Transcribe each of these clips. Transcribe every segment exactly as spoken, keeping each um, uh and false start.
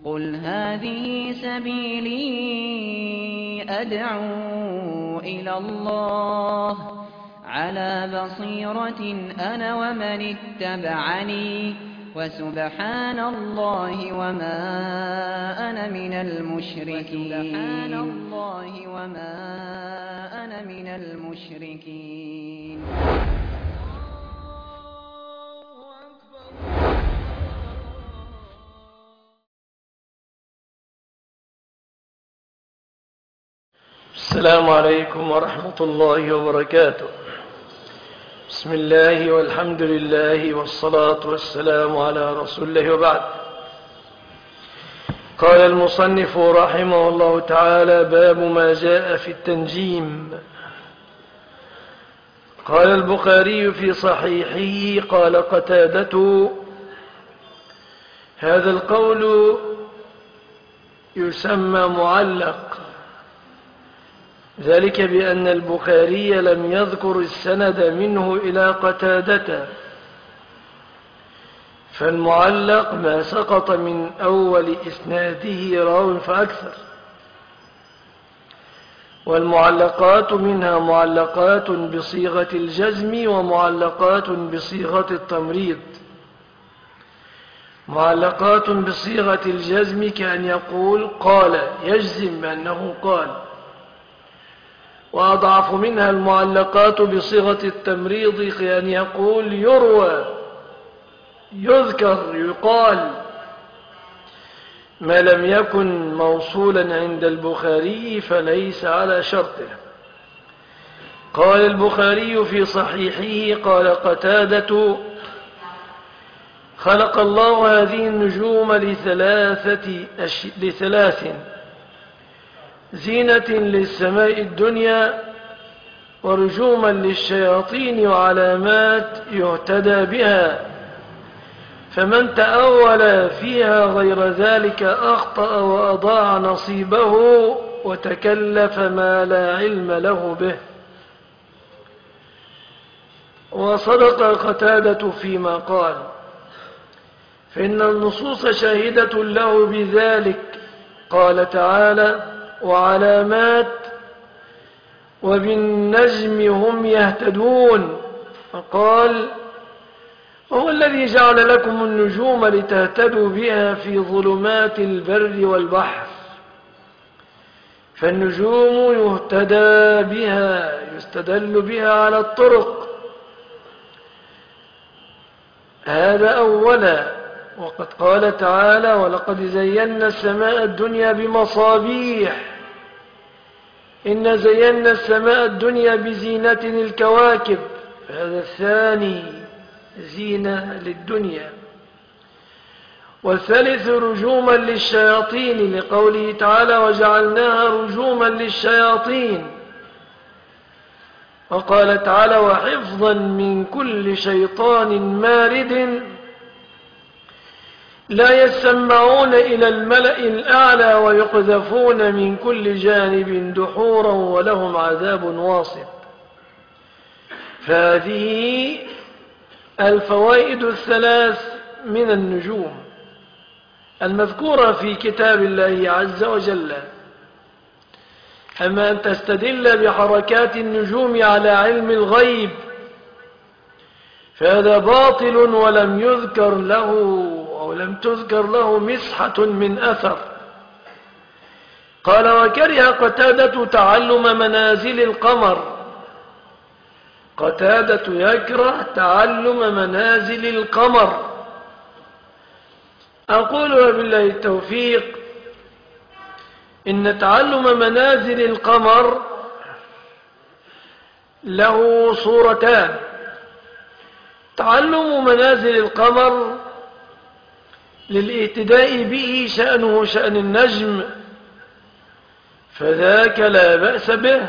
قُلْ هَٰذِهِ سَبِيلِي أَدْعُو إِلَى اللَّهِ ۚ عَلَىٰ بَصِيرَةٍ أَنَا وَمَنِ اتَّبَعَنِي ۖ وَسُبْحَانَ اللَّهِ وَمَا أَنَا مِنَ الْمُشْرِكِينَ. السلام عليكم ورحمة الله وبركاته. بسم الله والحمد لله والصلاة والسلام على رسول الله، وبعد. قال المصنف رحمه الله تعالى: باب ما جاء في التنجيم. قال البخاري في صحيحه: قال قتادة: هذا القول يسمى معلق، ذلك بأن البخاري لم يذكر السند منه إلى قتادة، فالمعلق ما سقط من أول إسناده راو فأكثر، والمعلقات منها معلقات بصيغة الجزم ومعلقات بصيغة التمريض. معلقات بصيغة الجزم كأن يقول قال، يجزم بأنه قال. وأضعف منها المعلقات بصيغة التمريض كأن يقول يروى، يذكر، يقال، ما لم يكن موصولا عند البخاري فليس على شرطه. قال البخاري في صحيحه: قال قتادة: خلق الله هذه النجوم لثلاثة أش... لثلاث: زينة للسماء الدنيا، ورجوما للشياطين، وعلامات يهتدى بها، فمن تأول فيها غير ذلك أخطأ وأضاع نصيبه وتكلف ما لا علم له به. وصدق قتادة فيما قال، فإن النصوص شاهدة له بذلك. قال تعالى: وعلامات وبالنجم هم يهتدون. فقال: هو الذي جعل لكم النجوم لتهتدوا بها في ظلمات البر والبحر. فالنجوم يهتدى بها، يستدل بها على الطرق، هذا أولا. وقد قال تعالى: ولقد زينا السماء الدنيا بمصابيح، إن زينا السماء الدنيا بزينة الكواكب، هذا الثاني، زينة للدنيا. والثالث رجوما للشياطين، لقوله تعالى: وجعلناها رجوما للشياطين. وقال تعالى: وحفظا من كل شيطان مارد، لا يسمعون إلى الملأ الأعلى ويقذفون من كل جانب دحورا ولهم عذاب واصب. فهذه الفوائد الثلاث من النجوم المذكورة في كتاب الله عز وجل. أما أن تستدل بحركات النجوم على علم الغيب فهذا باطل، ولم يذكر له أو لم تذكر له مسحة من أثر. قال: وكره قتادة تعلم منازل القمر. قتادة يكره تعلم منازل القمر. أقول وبالله التوفيق: إن تعلم منازل القمر له صورتان: تعلم منازل القمر للاهتداء به شأنه شأن النجم، فذاك لا بأس به.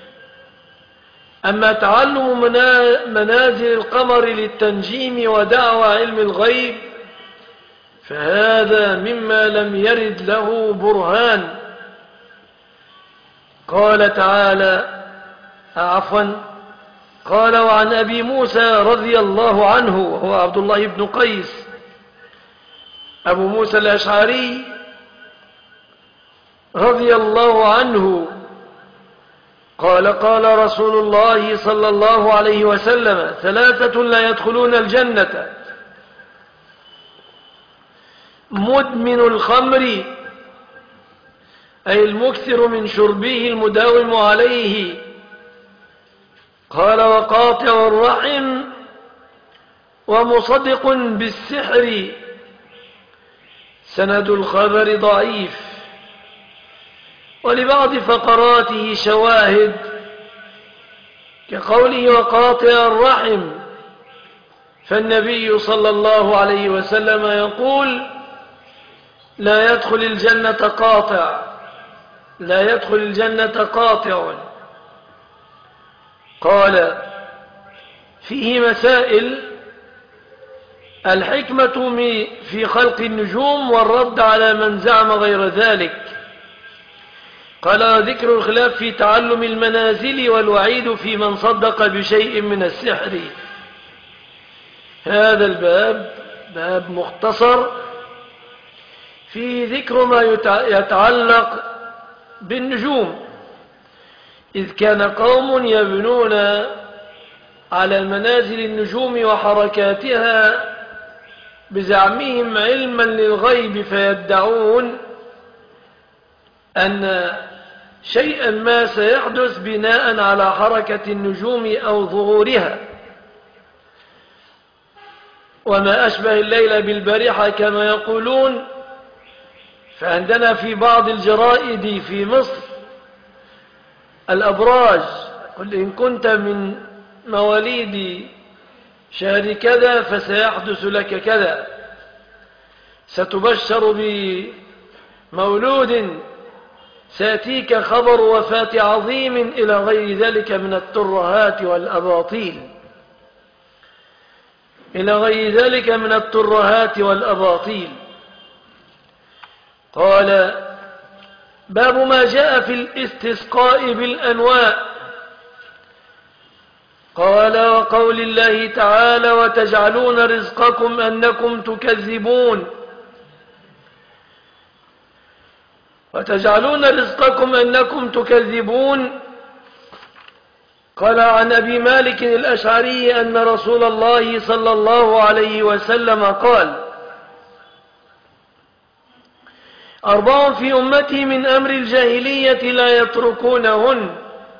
أما تعلم منازل القمر للتنجيم ودعوى علم الغيب فهذا مما لم يرد له برهان. قال تعالى: عفوا قال: وعن أبي موسى رضي الله عنه، وهو عبد الله بن قيس أبو موسى الأشعري رضي الله عنه قال قال رسول الله صلى الله عليه وسلم: ثلاثة لا يدخلون الجنة: مدمن الخمر، أي المكثر من شربه المداوم عليه. قال: وقاطع الرحم، ومصدق بالسحر. سند الخبر ضعيف، ولبعض فقراته شواهد كقوله: وقاطع الرحم، فالنبي صلى الله عليه وسلم يقول: لا يدخل الجنة قاطع، لا يدخل الجنة قاطع. قال: فيه مسائل: الحكمة في خلق النجوم والرد على من زعم غير ذلك. قال: ذكر الخلاف في تعلم المنازل والوعيد في من صدق بشيء من السحر. هذا الباب باب مختصر في ذكر ما يتعلق بالنجوم، إذ كان قوم يبنون على منازل النجوم وحركاتها بزعمهم علما للغيب، فيدعون أن شيئا ما سيحدث بناء على حركة النجوم أو ظهورها، وما أشبه الليل بالبارحة كما يقولون. فعندنا في بعض الجرائد في مصر الأبراج: قل إن كنت من مواليد شهر كذا فسيحدث لك كذا، ستبشر بمولود، سيأتيك خبر وفاة عظيم، إلى غير ذلك من الترهات والأباطيل، إلى غير ذلك من الترهات والأباطيل. قال: باب ما جاء في الاستسقاء بالأنواء. قال: وقول الله تعالى: وتجعلون رزقكم أنكم تكذبون. وتجعلون رزقكم أنكم تكذبون. قال عن أبي مالك الأشعري أن رسول الله صلى الله عليه وسلم قال: أربع في أمتي من أمر الجاهلية لا يتركونهن: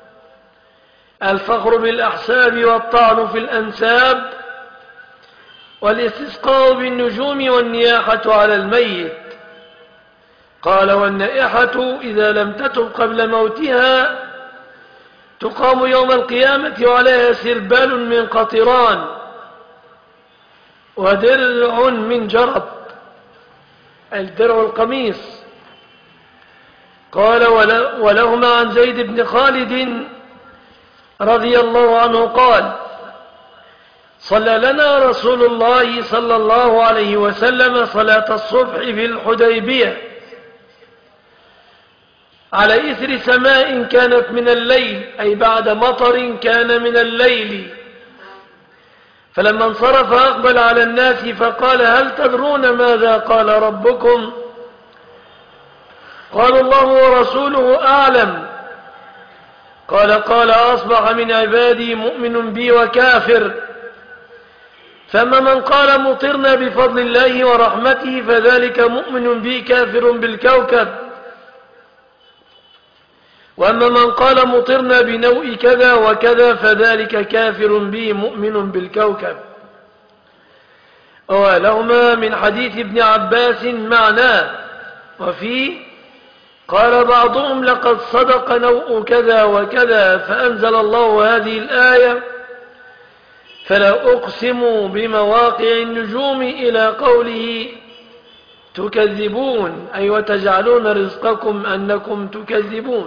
الفخر بالأحساب، والطعن في الأنساب، والاستسقاء بالنجوم، والنياحة على الميت. قال: والنائحة إذا لم تتب قبل موتها تقام يوم القيامة وعليها سربال من قطران ودرع من جرب، الدرع القميص. قال: ولهما عن زيد بن خالد رضي الله عنه قال: صلى لنا رسول الله صلى الله عليه وسلم صلاة الصبح في الحديبية على إثر سماء كانت من الليل، أي بعد مطر كان من الليل. فلما انصرف أقبل على الناس فقال: هل تدرون ماذا قال ربكم؟ قالوا: الله ورسوله أعلم. قال: قال: أصبح من عبادي مؤمن بي وكافر، فأما من قال مطرنا بفضل الله ورحمته فذلك مؤمن بي كافر بالكوكب، وأما من قال مطرنا بنوء كذا وكذا فذلك كافر بي مؤمن بالكوكب. ولهما من حديث ابن عباس معناه، وفيه قال بعضهم: لقد صدق نوء كذا وكذا، فأنزل الله هذه الآية: فلا أقسم بمواقع النجوم، إلى قوله: تكذبون، أي وتجعلون رزقكم أنكم تكذبون.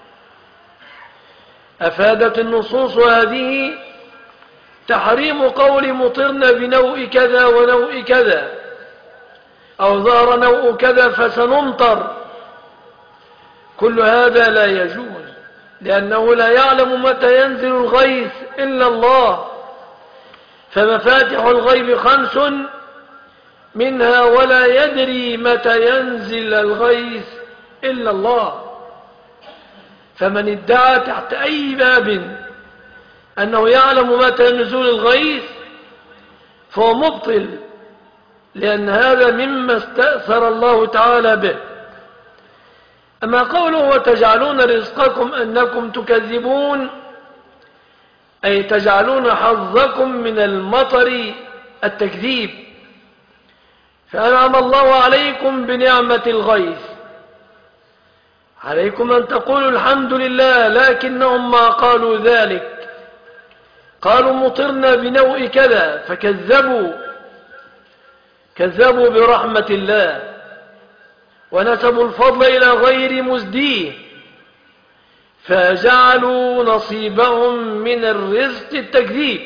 أفادت النصوص هذه تحريم قول مطرنا بنوء كذا ونوء كذا، أو ظهر نوء كذا فسنمطر. كل هذا لا يجوز، لأنه لا يعلم متى ينزل الغيث إلا الله، فمفاتح الغيب خمس منها ولا يدري متى ينزل الغيث إلا الله. فمن ادعى تحت أي باب أنه يعلم متى نزول الغيث فهو مبطل، لأن هذا مما استأثر الله تعالى به. أما قوله وتجعلون رزقكم أنكم تكذبون، أي تجعلون حظكم من المطر التكذيب. فأنعم الله عليكم بنعمة الغيث، عليكم أن تقولوا الحمد لله، لكنهم ما قالوا ذلك، قالوا مطرنا بنوء كذا، فكذبوا كذبوا برحمة الله ونسبوا الفضل إلى غير مزديه، فجعلوا نصيبهم من الرزق التكذيب.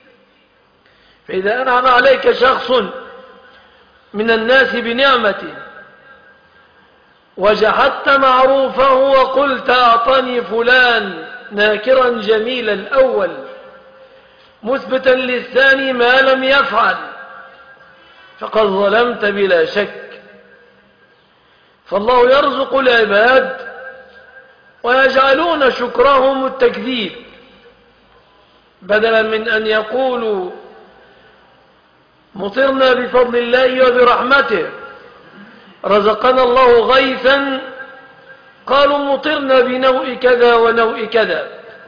فإذا أنعم عليك شخص من الناس بنعمة وجحدت معروفه وقلت أعطني فلان، ناكرا جميل الأول مثبتا للثاني ما لم يفعل، فقد ظلمت بلا شك. فالله يرزق العباد ويجعلون شكرهم التكذيب، بدلا من أن يقولوا مطرنا بفضل الله وبرحمته، رزقنا الله غيثا، قالوا مطرنا بنوء كذا ونوء كذا.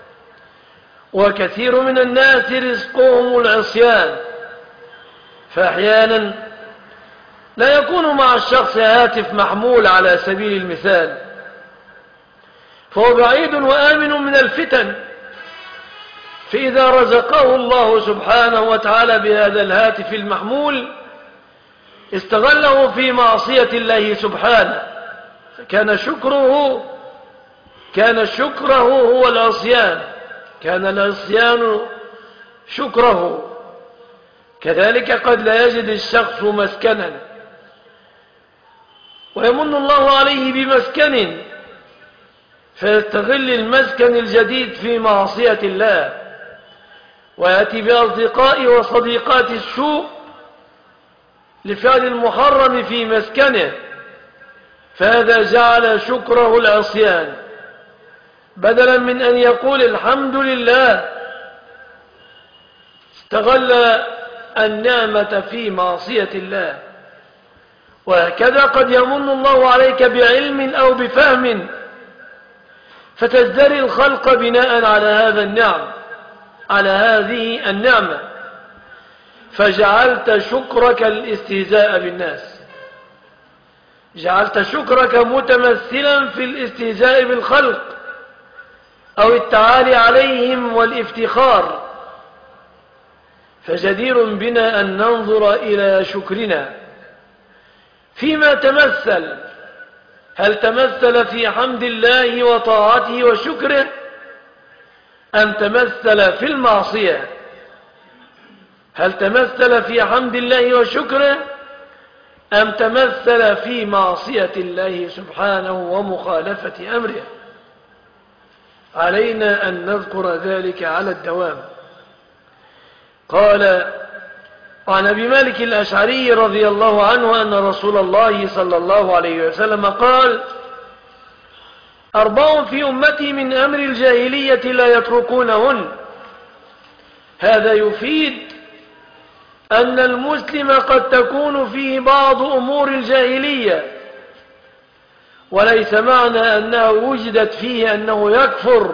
وكثير من الناس رزقهم العصيان، فأحيانا لا يكون مع الشخص هاتف محمول على سبيل المثال، فهو بعيد وآمن من الفتن، فإذا رزقه الله سبحانه وتعالى بهذا الهاتف المحمول استغله في معصية الله سبحانه، فكان شكره كان شكره هو العصيان، كان العصيان شكره. كذلك قد لا يجد الشخص مسكنا ويمن الله عليه بمسكن فيستغل المسكن الجديد في معصية الله، ويأتي بأصدقاء وصديقات السوء لفعل المحرم في مسكنه، فهذا جعل شكره العصيان، بدلا من أن يقول الحمد لله استغل النعمة في معصية الله. وهكذا قد يمن الله عليك بعلم أو بفهم فتزدري الخلق بناء على هذا النعم على هذه النعمة، فجعلت شكرك الاستهزاء بالناس، جعلت شكرك متمثلا في الاستهزاء بالخلق أو التعالي عليهم والافتخار. فجدير بنا أن ننظر إلى شكرنا فيما تمثل، هل تمثل في حمد الله وطاعته وشكره، أم تمثل في المعصية؟ هل تمثل في حمد الله وشكره، أم تمثل في معصية الله سبحانه ومخالفة أمره؟ علينا أن نذكر ذلك على الدوام. قال عن أبي مالك الأشعري رضي الله عنه أن رسول الله صلى الله عليه وسلم قال: أربع في أمتي من أمر الجاهلية لا يتركونهن. هذا يفيد أن المسلم قد تكون فيه بعض أمور الجاهلية، وليس معنى أنها وجدت فيه أنه يكفر.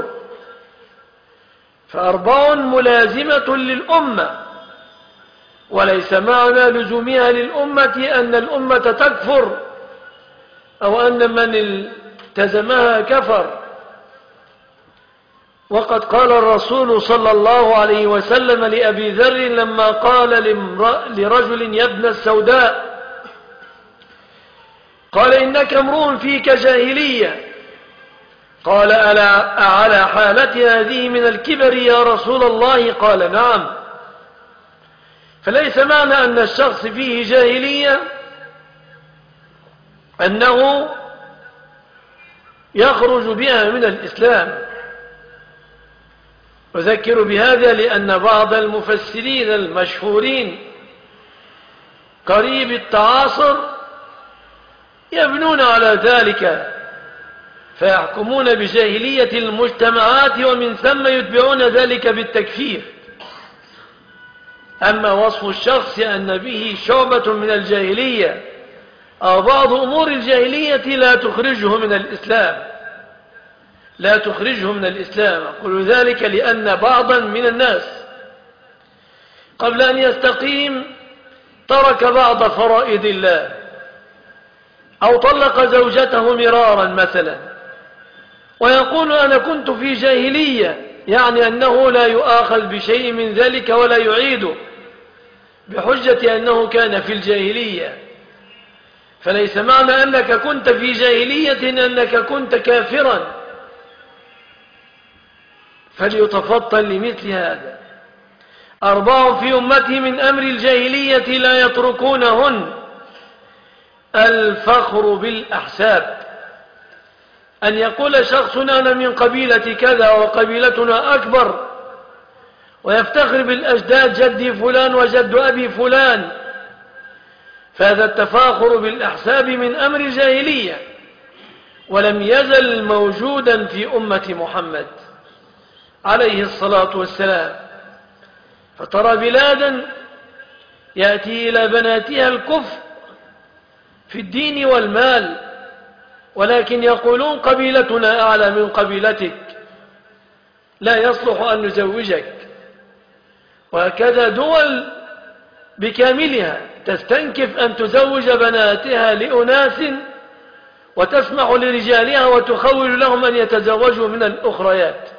فأربع ملازمة للأمة، وليس معنى لزومها للأمة أن الأمة تكفر أو أن من التزمها كفر. وقد قال الرسول صلى الله عليه وسلم لأبي ذر لما قال لرجل يا ابن السوداء، قال: إنك امرؤ فيك جاهلية. قال: ألا أعلى حالتي هذه من الكبر يا رسول الله؟ قال: نعم. فليس معنى أن الشخص فيه جاهلية أنه يخرج بها من الإسلام. أذكر بهذا لأن بعض المفسرين المشهورين قريب التعاصر يبنون على ذلك فيحكمون بجاهلية المجتمعات ومن ثم يتبعون ذلك بالتكفير. أما وصف الشخص أن به شعبة من الجاهلية أو بعض أمور الجاهلية لا تخرجه من الإسلام لا تخرجه من الإسلام أقول ذلك لأن بعضا من الناس قبل أن يستقيم ترك بعض فرائض الله أو طلق زوجته مرارا مثلا ويقول أنا كنت في جاهلية، يعني أنه لا يؤاخذ بشيء من ذلك ولا يعيده بحجة أنه كان في الجاهلية. فليس معنى أنك كنت في جاهلية أنك كنت كافرا، فليتفطن لمثل هذا. أربع في أمته من أمر الجاهلية لا يتركونهن: الفخر بالأحساب، أن يقول شخص أنا من قبيلة كذا وقبيلتنا أكبر، ويفتخر بالأجداد جدي فلان وجد أبي فلان، فهذا التفاخر بالأحساب من أمر الجاهلية، ولم يزل موجودا في أمة محمد عليه الصلاة والسلام. فترى بلادا يأتي إلى بناتها الكفر في الدين والمال، ولكن يقولون قبيلتنا أعلى من قبيلتك، لا يصلح أن نزوجك. وهكذا دول بكاملها تستنكف أن تزوج بناتها لأناس وتسمح لرجالها وتخول لهم أن يتزوجوا من الأخريات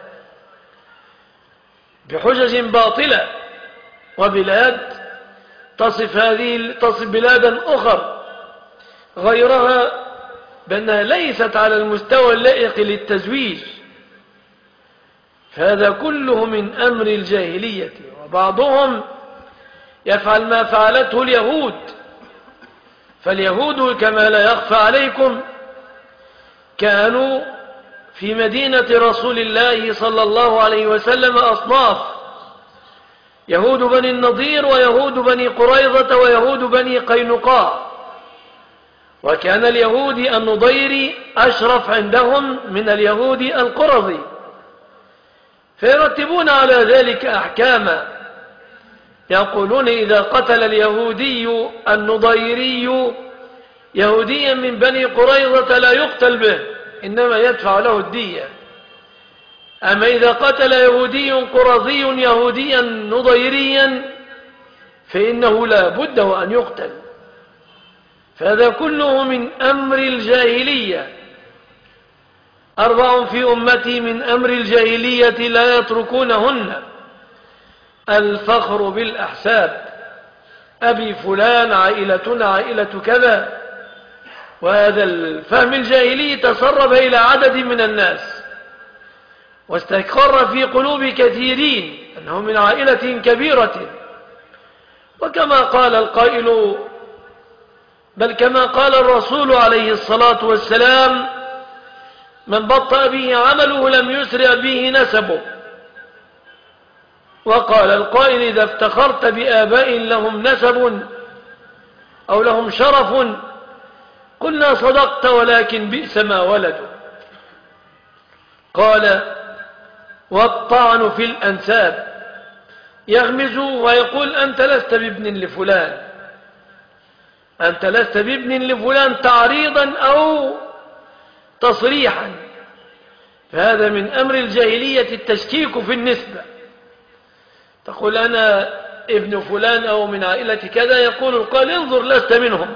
بحجج باطلة. وبلاد تصف هذه تصف بلادا أخر غيرها بأنها ليست على المستوى اللائق للتزويج، فهذا كله من أمر الجاهلية. وبعضهم يفعل ما فعلته اليهود، فاليهود كما لا يخفى عليكم كانوا في مدينة رسول الله صلى الله عليه وسلم أصناف: يهود بني النضير ويهود بني قريظة ويهود بني قينقاع، وكان اليهودي النضيري أشرف عندهم من اليهودي القرظي، فيرتبون على ذلك أحكاما. يقولون إذا قتل اليهودي النضيري يهوديا من بني قريظة لا يقتل به، إنما يدفع له الدية. أما إذا قتل يهودي قرظي يهوديا نضيريا فإنه لا بد وأن يقتل. فهذا كله من أمر الجاهلية. أربع في أمتي من أمر الجاهلية لا يتركونهن: الفخر بالأحساب، أبي فلان عائلتنا عائلة كذا. وهذا الفهم الجاهلي تسرب إلى عدد من الناس واستقر في قلوب كثيرين أنهم من عائلة كبيرة. وكما قال القائل، بل كما قال الرسول عليه الصلاة والسلام: من بطأ به عمله لم يسرع به نسبه. وقال القائل: إذا افتخرت بآباء لهم نسب أو لهم شرف قلنا صدقت ولكن بئس ما ولدوا. قال: والطعن في الأنساب، يغمز ويقول أنت لست بابن لفلان، أنت لست بابن لفلان تعريضا أو تصريحا. فهذا من أمر الجاهلية التشكيك في النسبة. تقول أنا ابن فلان أو من عائلة كذا، يقول القائل: انظر لست منهم.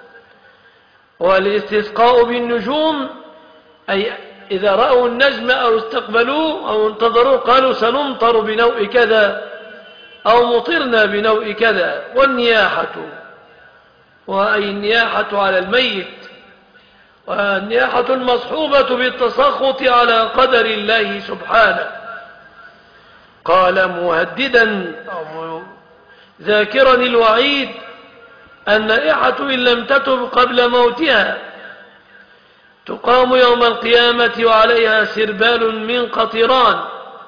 والاستسقاء بالنجوم، أي إذا رأوا النجم أو استقبلوه أو انتظروا قالوا سنمطر بنوء كذا أو مطرنا بنوء كذا. والنياحة، وأي النياحة على الميت، والنياحة المصحوبة بالتسخط على قدر الله سبحانه. قال مهددا أو ذاكرا الوعيد: النائحة إن لم تتب قبل موتها تقام يوم القيامة وعليها سربال من قطران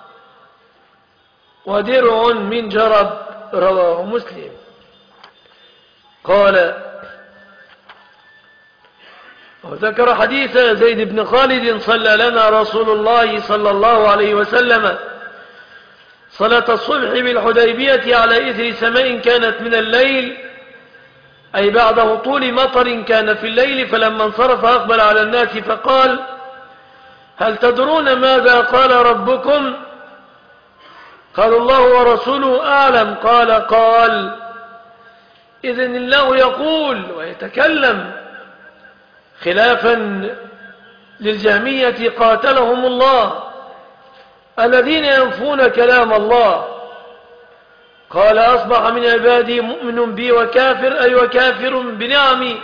ودرع من جرب. رواه مسلم. قال: وذكر حديث زيد بن خالد: صلى لنا رسول الله صلى الله عليه وسلم صلاة الصبح بالحديبية على إثر سماء كانت من الليل، أي بعد هطول مطر كان في الليل، فلما انصرف أقبل على الناس فقال: هل تدرون ماذا قال ربكم؟ قالوا: الله ورسوله أعلم. قال قال إذن الله يقول ويتكلم، خلافا للجهمية قاتلهم الله الذين ينفون كلام الله. قال: أصبح من عبادي مؤمن بي وكافر، أي وكافر بنعمي.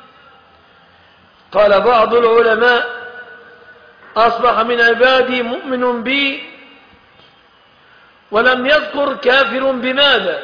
قال بعض العلماء: أصبح من عبادي مؤمن بي، ولم يذكر كافر بماذا،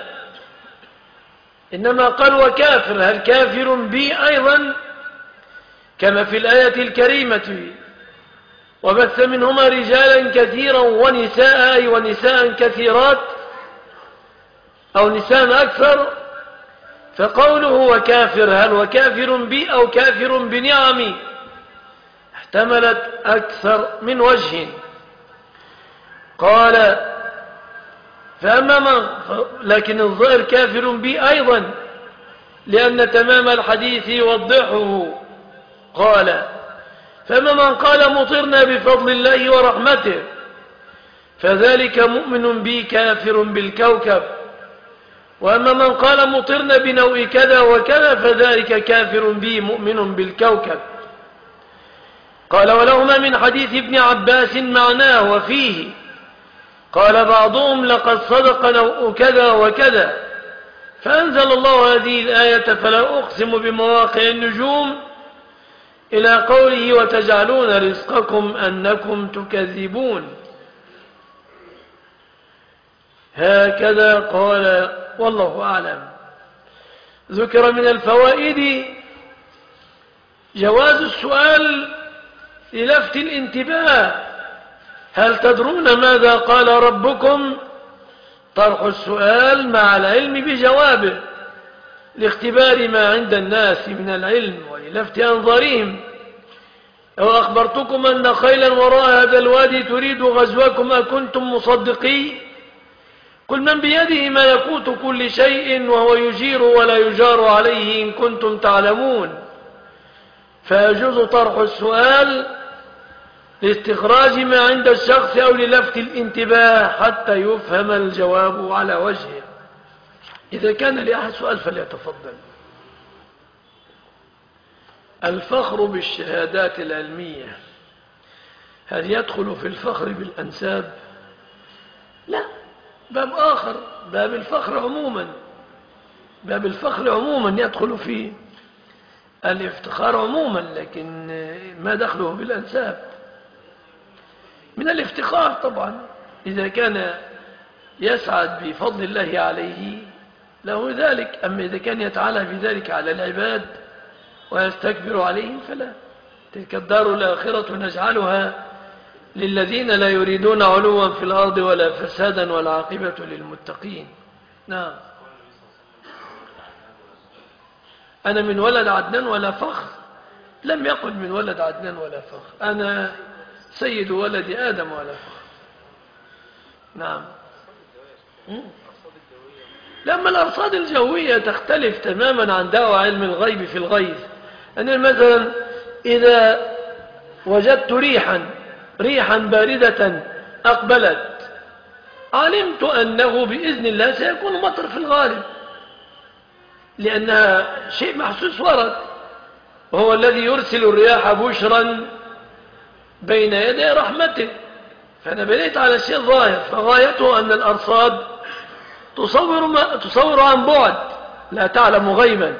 إنما قال وكافر. هل كافر بي أيضا كما في الآية الكريمة: وبث منهما رجالا كثيرا ونساء، أي ونساء كثيرات أو نساء أكثر. فقوله وكافر، هل وكافر بي أو كافر بنعمي، احتملت أكثر من وجه. قال: فأما من، لكن الظاهر كافر بي أيضا، لأن تمام الحديث يوضحه. قال: فأما من قال مطرنا بفضل الله ورحمته فذلك مؤمن بي كافر بالكوكب، وأما من قال مطرنا بنوء كذا وكذا فذلك كافر بي مؤمن بالكوكب. قال: ولهما من حديث ابن عباس معناه وفيه. قال بعضهم: لقد صدق نوء كذا وكذا، فأنزل الله هذه الآية: فلا أقسم بمواقع النجوم، إلى قوله: وتجعلون رزقكم أنكم تكذبون. هكذا قال، والله أعلم. ذكر من الفوائد جواز السؤال للفت الانتباه: هل تدرون ماذا قال ربكم؟ طرح السؤال مع العلم بجوابه، لاختبار ما عند الناس من العلم وللفت أنظارهم. لو أخبرتكم أن خيلا وراء هذا الوادي تريد غزوكم أكنتم مصدقي؟ قل: من بيده ملكوت كل شيء وهو يجير ولا يجار عليه إن كنتم تعلمون. فيجوز طرح السؤال لاستخراج ما عند الشخص أو للفت الانتباه حتى يفهم الجواب على وجهه. إذا كان لأحد سؤال فليتفضل. الفخر بالشهادات العلمية هل يدخل في الفخر بالأنساب؟ لا، باب آخر، باب الفخر عموما. باب الفخر عموما يدخل فيه الافتخار عموما، لكن ما دخله بالأنساب من الافتخار طبعا. إذا كان يسعد بفضل الله عليه له ذلك، أما إذا كان يتعالى بذلك على العباد ويستكبر عليهم فلا. تلك الدار الآخرة نجعلها للذين لا يريدون علوا في الأرض ولا فسادا والعاقبة للمتقين. نعم. أنا من ولد عدنان ولا فخر؟ لم يقل من ولد عدنان ولا فخر، أنا سيد ولد آدم ولا فخر. نعم. لما الأرصاد الجوية تختلف تماما عن دعوى علم الغيب في الغيب. أنا مثلا إذا وجدت ريحا ريحا باردة أقبلت، علمت أنه بإذن الله سيكون مطر في الغالب، لأنها شيء محسوس ورد، وهو الذي يرسل الرياح بشرا بين يدي رحمته. فأنا بنيت على الشيء الظاهر، فغايته أن الأرصاد تصور, ما تصور عن بعد، لا تعلم غيبا.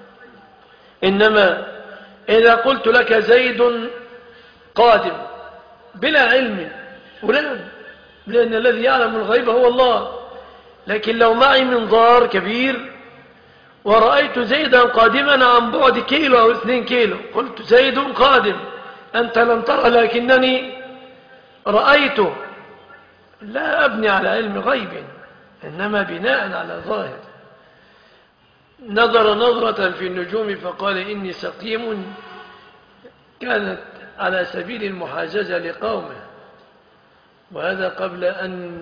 إنما إذا قلت لك زيد قادم بلا علم ولا، لأن الذي يعلم الغيب هو الله. لكن لو معي منظار كبير ورأيت زيدا قادما عن بعد كيلو أو اثنين كيلو، قلت زيد قادم، أنت لم ترى لكنني رأيته. لا أبني على علم غيب، إنما بناء على ظاهر. نظر نظرة في النجوم فقال إني سقيم كانت على سبيل المحاججة لقومه، وهذا قبل أن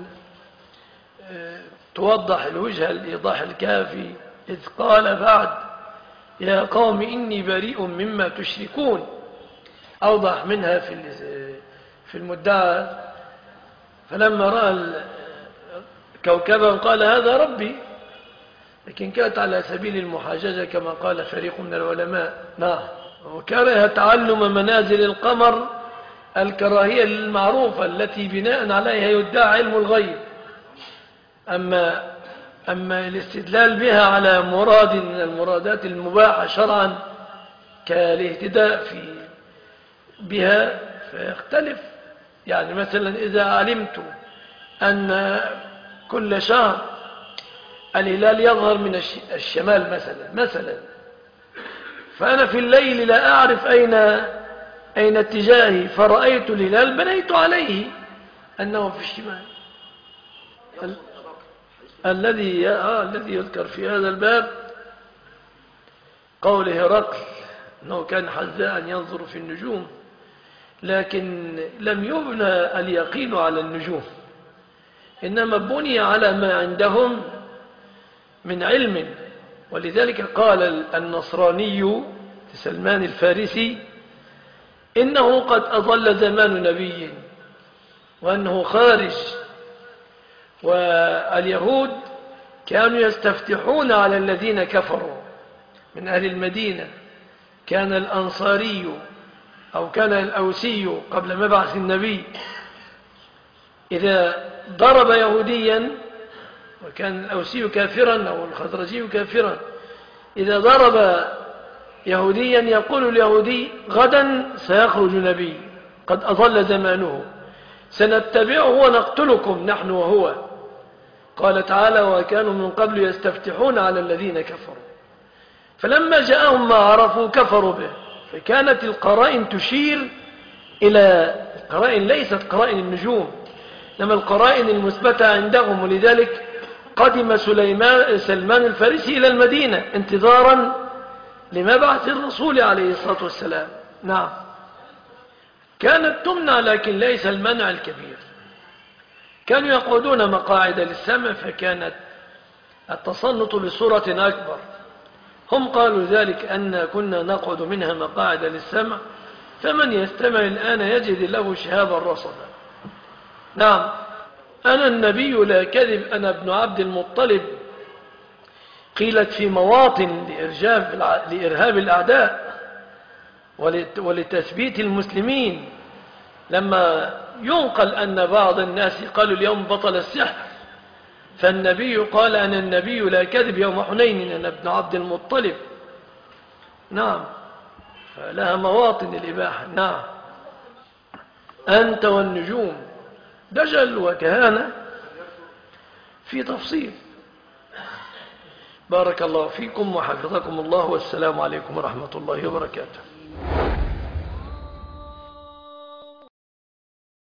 توضح الوجه الإيضاح الكافي، إذ قال بعد: يا قوم إني بريء مما تشركون. أوضح منها في في المدعى، فلما رأى كوكبا قال هذا ربي، لكن كانت على سبيل المحاججة كما قال فريق من العلماء. نعم. وكره تعلم منازل القمر الكراهية المعروفة التي بناء عليها يدعى علم الغيب. أما, أما الاستدلال بها على مراد من المرادات المباحة شرعا كالاهتداء في بها فيختلف. يعني مثلا إذا علمت أن كل شهر الهلال يظهر من الشمال مثلا مثلا فأنا في الليل لا أعرف أين أين اتجاهي، فرأيت الهلال بنيت عليه أنه في الشمال. ال... الذي آه الذي يذكر في هذا الباب قول هرقل أنه كان حذاء ينظر في النجوم، لكن لم يبنى اليقين على النجوم، إنما بني على ما عندهم من علم. ولذلك قال النصراني سلمان الفارسي إنه قد أضل زمان نبي وأنه خارج. واليهود كانوا يستفتحون على الذين كفروا من أهل المدينة. كان الأنصاري أو كان الأوسي قبل مبعث النبي إذا ضرب يهوديا، وكان الأوسي كافرا أو الخزرجي كافرا، إذا ضرب يهوديا يقول اليهودي غدا سيخرج نبي قد أضل زمانه سنتبعه ونقتلكم نحن وهو. قال تعالى: وكانوا من قبل يستفتحون على الذين كفروا، فلما جاءهم ما عرفوا كفروا به. فكانت القرائن تشير إلى القرائن ليست قرائن النجوم، إنما القرائن المثبتة عندهم. ولذلك قدم سليمان سلمان الفارسي إلى المدينة انتظارا لمبعث الرسول عليه الصلاة والسلام. نعم. كانت تمنع لكن ليس المنع الكبير. كانوا يقعدون مقاعد للسمع، فكانت التصنط لصورة أكبر. هم قالوا ذلك أن كنا نقعد منها مقاعد للسمع، فمن يستمع الآن يجد له شهابا رصدا. نعم. أنا النبي لا كذب، أنا ابن عبد المطلب. قيلت في مواطن لإرهاب الأعداء ولتثبيت المسلمين، لما ينقل أن بعض الناس قالوا اليوم بطل السحر، فالنبي قال أنا النبي لا كذب يوم حنين، أنا ابن عبد المطلب. نعم. فلها مواطن الإباحة. نعم. أنت والنجوم دجل وكهانة في تفصيل. بارك الله فيكم وحفظكم الله، والسلام عليكم ورحمة الله وبركاته.